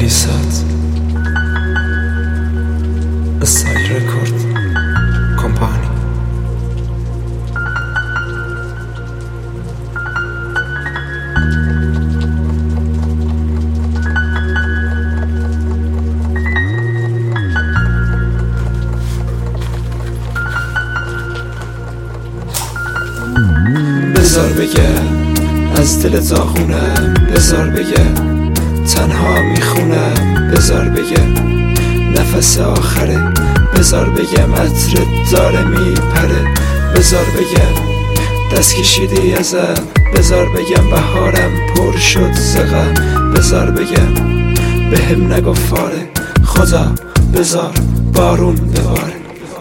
releasat Asai Record Company. بذار بگم از دل داغونم، بذار بگم تنها میخونم، بذار بگم نفس آخره، بذار بگم عطر داره میپره، بذار بگم دست کشیدی ازم، بذار بگم بهارم پر شد زغم، بذار بگم بهم نگو فاره، خدا بذار بارون بباره.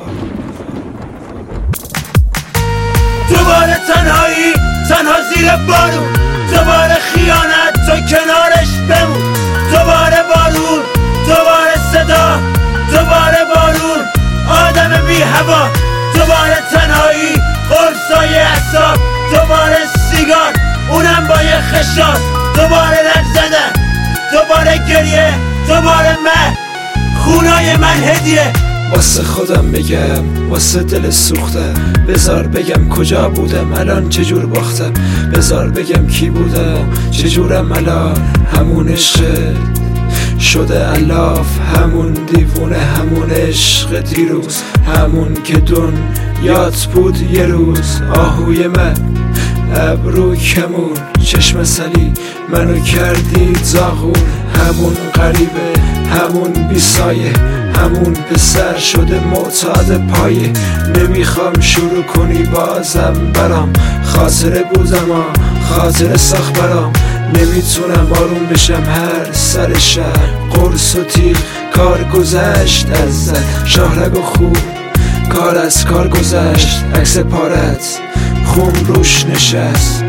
دوباره تنهایی، تنها زیر بارون، دوباره خیانت تو کنارش بمون، دوباره بارون، دوباره صدا، دوباره بارون، آدم بی هوا، دوباره تنهایی، قرصای اعصاب، دوباره سیگار اونم با یه خشاب، دوباره لب زدن، دوباره گریه، دوباره خونای من هدیه. واسه خودم بگم، واسه دل سوختم، بذار بگم کجا بودم الان چجور باختم، بذار بگم کی بودم چجورم الان، همون عشق شده الاف، همون دیوونه، همون عشق دیروز، همون که دنیات بود یه روز، آهوی من ابرو کمون، چشم سلی منو کردی زاغون، همون غریبه، همون بی سایه، همون پسر شده معتاد پایه، نمیخوام شروع کنی بازم برام، خاطره بودم خاطره ساخت برام، نمیتونم آروم بشم هر سر شهر، قرص و تیغ کار گذشت از زن، شاهرگ و خوب کار از کار گذشت، عکس پارت خون روش نشست.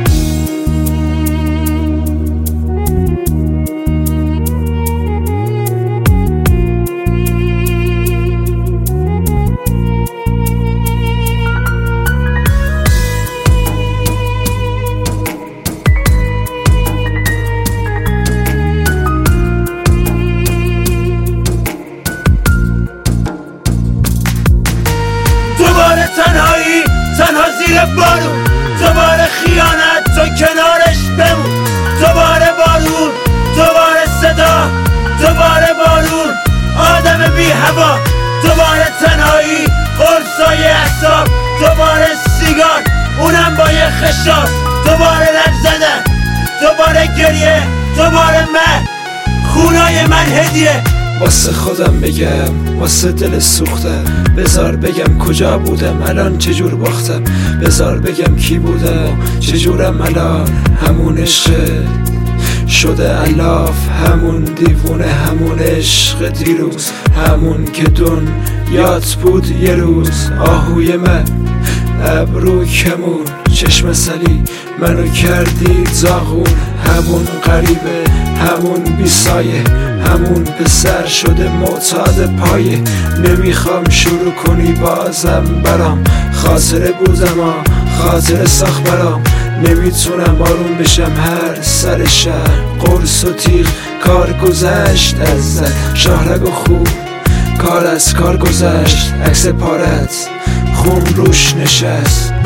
دوباره تنهایی، تنها زیر بارون، دوباره خیانت تو کنارش بمون، دوباره بارون، دوباره صدا، دوباره بارون، آدم بی هوا، دوباره تنهایی، قرصای اعصاب، دوباره سیگار اونم با یه خشاب، دوباره لب زدن، دوباره گریه، دوباره خونای من هدیه. واسه خودم بگم، واسه دل سوختم، بذار بگم کجا بودم الان چجور باختم، بذار بگم کی بودم چجورم الان، همون عشق شده الاف، همون دیوونه، همون عشق دیروز، همون که دنیات بود یه روز، آهوی من ابرو کمون، چشم سلی منو کردی زاغون، همون غریبه، همون بی سایه، همون پسر شده معتاد پایه، نمیخوام شروع کنی بازم برام، خاطره بودم خاطره ساخت برام، نمیتونم آروم بشم هر سر شهر، قرص و تیغ کار گذشت از زن، شاهرگ و خوب کار از کار گذشت، عکس پارت خون روش نشست.